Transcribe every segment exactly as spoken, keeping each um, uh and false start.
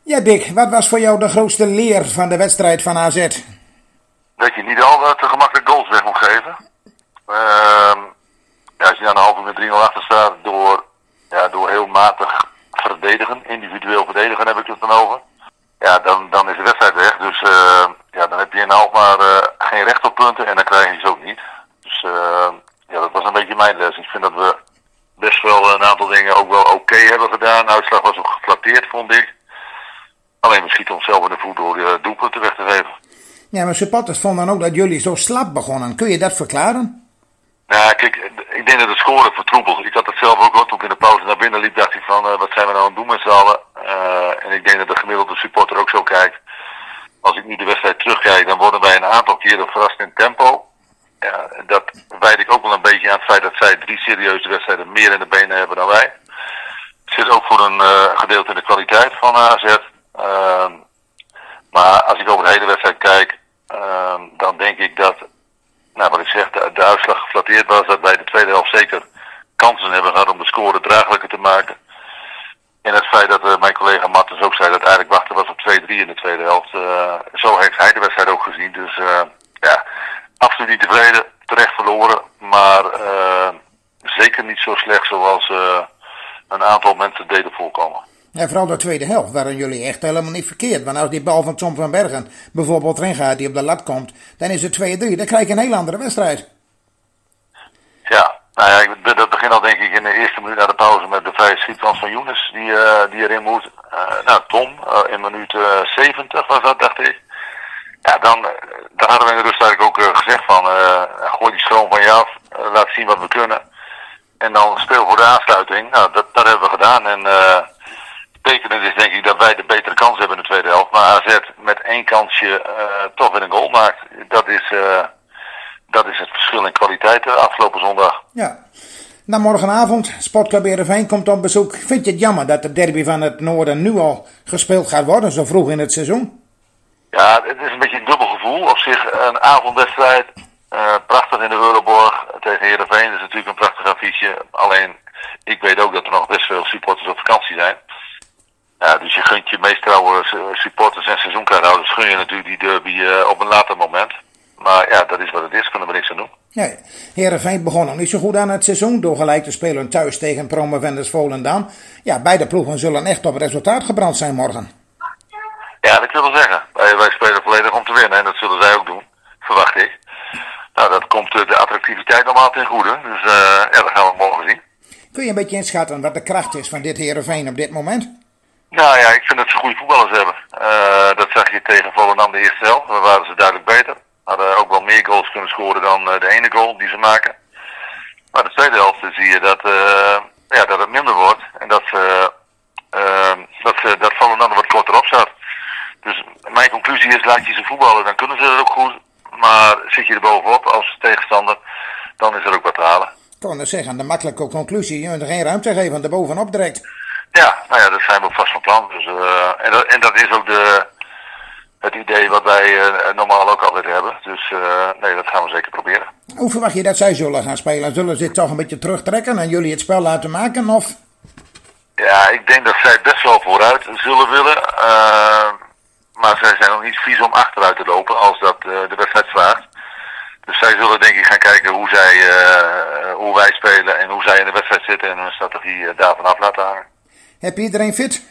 Ja, Dick, wat was voor jou de grootste leer van de wedstrijd van A Z? Dat je niet al te gemakkelijk goals weg moet geven. Uh, ja, als je dan een half uur met drie nul achter staat door, ja, door heel matig verdedigen, individueel verdedigen heb ik het dan over. Ja, dan, dan is de wedstrijd weg. Dus uh, ja, dan heb je in Alkmaar uh, geen recht op punten en dan krijg je ze ook niet. Dus uh, ja, dat was een beetje mijn les. Ik vind dat we best wel een aantal dingen ook wel oké okay hebben gedaan. De uitslag was ook geflatteerd, vond ik. Alleen we schieten onszelf in de voet door de doelpunten weg te geven. Ja, maar supporters vonden ook dat jullie zo slap begonnen. Kun je dat verklaren? Nou, kijk, ik denk dat het scoren vertroebelt. Ik had het zelf ook wel. Toen ik in de pauze naar binnen liep, dacht ik van, uh, wat zijn we nou aan het doen met z'n allen? Uh, en ik denk dat de gemiddelde supporter ook zo kijkt. Als ik nu de wedstrijd terugkijk, dan worden wij een aantal keren verrast in tempo. Ja, dat wijd ik ook wel een beetje aan het feit dat zij drie serieuze wedstrijden meer in de benen hebben dan wij. Het zit ook voor een uh, gedeelte in de kwaliteit van A Z. Uh, maar als ik over de hele wedstrijd kijk, uh, dan denk ik dat, nou wat ik zeg, de, de uitslag geflatteerd was. Dat wij de tweede helft zeker kansen hebben gehad om de score draaglijker te maken. En het feit dat uh, mijn collega Martens ook zei dat eigenlijk wachten was op twee drie in de tweede helft. Uh, zo heeft hij de wedstrijd ook gezien. Dus uh, ja, absoluut niet tevreden, terecht verloren. Maar uh, zeker niet zo slecht zoals uh, een aantal mensen deden voorkomen. Ja, vooral de tweede helft waren jullie echt helemaal niet verkeerd. Want als die bal van Tom van Bergen bijvoorbeeld erin gaat, die op de lat komt, dan is het twee drie. Dan krijg je een heel andere wedstrijd. Ja, nou ja, dat begint al denk ik in de eerste minuut na de pauze met de vrije schietkans van Younes die, uh, die erin moet. Uh, nou, Tom, uh, in minuut uh, zeventig was dat, dacht ik. Ja, dan, uh, dan hadden we in de rust eigenlijk ook uh, gezegd van, uh, gooi die stroom van je af, uh, laat zien wat we kunnen. En dan speel voor de aansluiting. Nou, dat, dat hebben we gedaan. En uh, betekent is denk ik dat wij de betere kans hebben in de tweede helft. Maar A Z met één kansje uh, toch weer een goal maakt. Dat is, uh, dat is het verschil in kwaliteit uh, afgelopen zondag. Ja. Dan morgenavond, Sportclub Heerenveen komt op bezoek. Vind je het jammer dat de derby van het Noorden nu al gespeeld gaat worden, zo vroeg in het seizoen? Ja, het is een beetje een dubbel gevoel. Op zich een avondwedstrijd, uh, prachtig in de Euroborg tegen Heerenveen. Dat is natuurlijk een prachtig affiche. Alleen, ik weet ook dat er nog best veel supporters op vakantie zijn. Ja, dus je gunt je meest trouwe supporters en seizoenkaarthouders gun je natuurlijk die derby uh, op een later moment. Maar ja, dat is wat het is, kunnen we niks aan doen. Nee, Heerenveen begon nog niet zo goed aan het seizoen door gelijk te spelen thuis tegen promovendus Volendam. Ja, beide ploegen zullen echt op resultaat gebrand zijn morgen. Ja, dat wil wel zeggen. Wij, wij spelen volledig om te winnen en dat zullen zij ook doen, verwacht ik. Nou, dat komt uh, de attractiviteit normaal ten goede, dus uh, ja, dat gaan we morgen zien. Kun je een beetje inschatten wat de kracht is van dit Heerenveen op dit moment? Nou ja, ik vind dat ze goede voetballers hebben. Uh, dat zag je tegen Volendam de eerste helft, daar waren ze duidelijk beter. Hadden ook wel meer goals kunnen scoren dan uh, de ene goal die ze maken. Maar de tweede helft zie je dat, uh, ja, dat het minder wordt. En dat, ze, uh, dat, ze, dat Volendam er wat korter op staat. Dus mijn conclusie is, laat je ze voetballen, dan kunnen ze er ook goed. Maar zit je er bovenop als tegenstander, dan is er ook wat te halen. Ik kan dus zeggen, de makkelijke conclusie, je moet er geen ruimte geven, want er bovenop direct. Ja, nou ja, dat zijn we ook vast van plan. Dus, uh, en, dat, en dat is ook de... het idee wat wij uh, normaal ook altijd hebben. Dus uh, nee, dat gaan we zeker proberen. Hoe verwacht je dat zij zullen gaan spelen? Zullen ze dit toch een beetje terugtrekken en jullie het spel laten maken? Of? Ja, ik denk dat zij best wel vooruit zullen willen. Uh, maar zij zijn nog niet vies om achteruit te lopen als dat uh, de wedstrijd vraagt. Dus zij zullen denk ik gaan kijken hoe, zij, uh, hoe wij spelen en hoe zij in de wedstrijd zitten en hun strategie uh, daarvan af laten hangen. Heb je iedereen fit?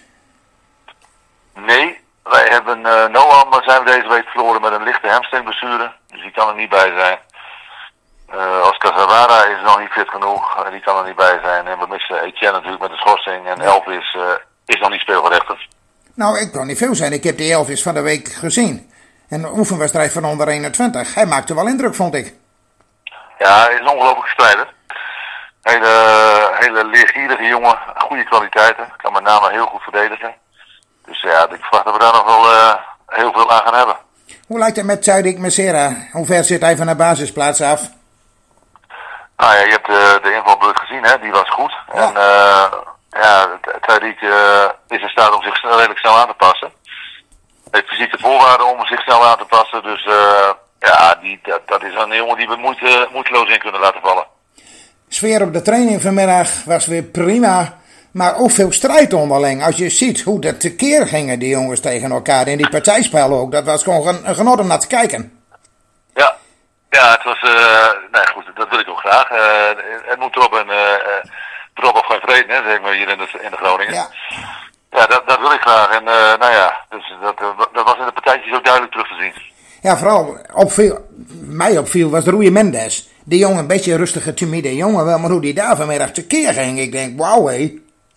Nee. Wij hebben uh, Noam, maar zijn we deze week verloren met een lichte hamstringblessure. Dus die kan er niet bij zijn. Uh, Oscar Zavara is nog niet fit genoeg. Uh, die kan er niet bij zijn. En we missen Etienne natuurlijk met de schorsing. En Elvis uh, is nog niet speelgerechtigd. Nou, ik kan niet veel zijn. Ik heb die Elvis van de week gezien. En een oefenwedstrijd van onder eenentwintig. Hij maakte wel indruk, vond ik. Ja, hij is een ongelooflijke strijder. Hele, hele leergierige jongen. Goede kwaliteiten. Kan met name heel goed verdedigen. Dus ja, ik verwacht dat we daar nog wel uh, heel veel aan gaan hebben. Hoe lijkt het met Tariq Messera? Hoe ver zit hij van de basisplaats af? Nou ja, je hebt de, de invalbeurt gezien, hè? Die was goed. Ja. En uh, ja, Tariq uh, is in staat om zich snel, redelijk snel aan te passen. Hij heeft fysiek de voorwaarden om zich snel aan te passen. Dus uh, ja, die, dat, dat is een jongen die we moeite, moeiteloos in kunnen laten vallen. Sfeer op de training vanmiddag was weer prima. Maar ook veel strijd onderling. Als je ziet hoe dat tekeer gingen, die jongens tegen elkaar. En die partijspel ook. Dat was gewoon een genot om naar te kijken. Ja, ja het was... Uh, nee, goed, dat wil ik ook graag. Uh, het moet erop en... Uh, erop of geen vrede, hè, zeg maar, hier in de, in de Groningen. Ja, ja dat, dat wil ik graag. En uh, nou ja, dus dat, dat was in de partijtjes ook duidelijk terug te zien. Ja, vooral opviel, mij opviel was Rui Mendes. Die jongen, een beetje rustige, timide jongen. Wel, maar hoe die daar vanmiddag tekeer ging. Ik denk, wauw hé.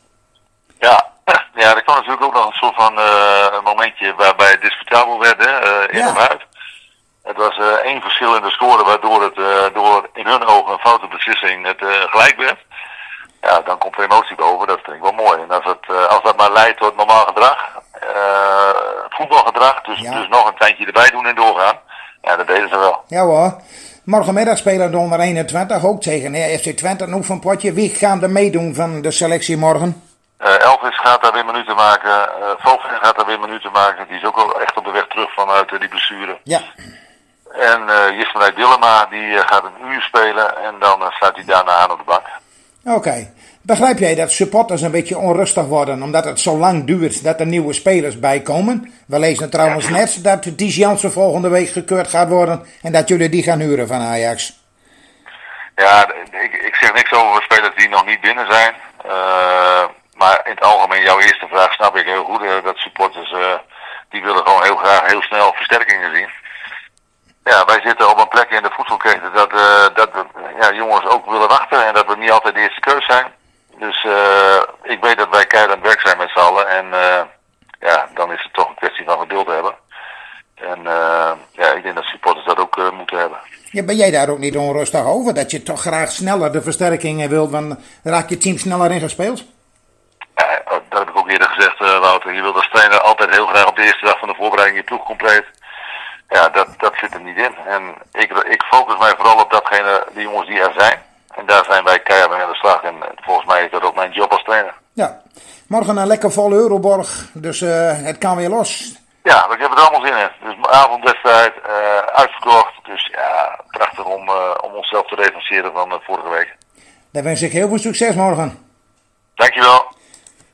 Ja, ja, er kwam natuurlijk ook nog een soort van uh, momentje waarbij het discutabel werd, hè, uh, in Ja. of uit. Het was uh, één verschil in de score waardoor het uh, door in hun ogen een foute beslissing het uh, gelijk werd. Ja, dan komt er emotie boven, dat vind ik wel mooi. En als, het, uh, als dat maar leidt tot normaal gedrag, uh, voetbalgedrag, dus, Ja. dus nog een tijdje erbij doen en doorgaan. Ja, dat deden ze wel. Ja hoor. Morgenmiddag spelen de onder eenentwintig ook tegen hè, F C Twente een oefenpotje. Wie gaan er meedoen van de selectie morgen? Uh, Elvis gaat daar weer minuten maken, uh, Vogel gaat daar weer minuten maken. Die is ook al echt op de weg terug vanuit uh, die blessure. Ja. En uh, Jismelij Dillema, die uh, gaat een uur spelen en dan uh, staat hij daarna aan op de bank. Oké. Okay. Begrijp jij dat supporters een beetje onrustig worden omdat het zo lang duurt dat er nieuwe spelers bijkomen? We lezen trouwens net dat Ties Jansen volgende week gekeurd gaat worden en dat jullie die gaan huren van Ajax. Ja, ik, ik zeg niks over spelers die nog niet binnen zijn. Uh, maar in het algemeen, jouw eerste vraag snap ik heel goed. Uh, dat supporters, uh, die willen gewoon heel graag heel snel versterkingen zien. Ja, wij zitten op een plek in de voedselketen dat, uh, dat uh, ja, jongens ook willen wachten en dat we niet altijd de eerste keus zijn. Dus uh, ik weet dat wij keihard aan het werk zijn met z'n allen en uh, ja, dan is het toch een kwestie van geduld hebben. En uh, ja, ik denk dat supporters dat ook uh, moeten hebben. Ja, ben jij daar ook niet onrustig over? Dat je toch graag sneller de versterkingen wilt, want raakt je team sneller ingespeeld? Ja, dat heb ik ook eerder gezegd, uh, Wouter. Je wilt als trainer altijd heel graag op de eerste dag van de voorbereiding je ploeg compleet. Ja, dat, dat zit er niet in. En ik, ik focus mij vooral op datgene, die jongens die er zijn. En daar zijn wij keihard mee aan de slag. En volgens mij is dat ook mijn job als trainer. Ja, morgen een lekker volle Euroborg, dus uh, het kan weer los. Ja, ik heb er allemaal zin in. Dus mijn avondwedstrijd, uh, uitverkocht. Dus ja, prachtig om, uh, om onszelf te revancheren van uh, vorige week. Dan wens ik heel veel succes morgen. Dankjewel.